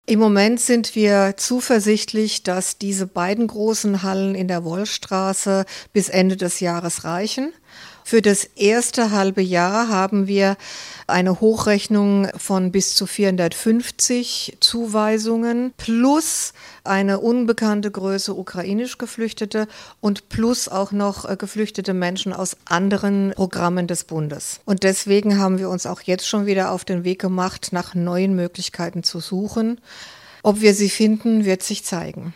Im Moment sind wir zuversichtlich, dass diese beiden großen Hallen in der Wollstraße bis Ende des Jahres reichen. Für das erste halbe Jahr haben wir eine Hochrechnung von bis zu 450 Zuweisungen plus eine unbekannte Größe ukrainisch Geflüchtete und plus auch noch geflüchtete Menschen aus anderen Programmen des Bundes. Und deswegen haben wir uns auch jetzt schon wieder auf den Weg gemacht, nach neuen Möglichkeiten zu suchen. Ob wir sie finden, wird sich zeigen.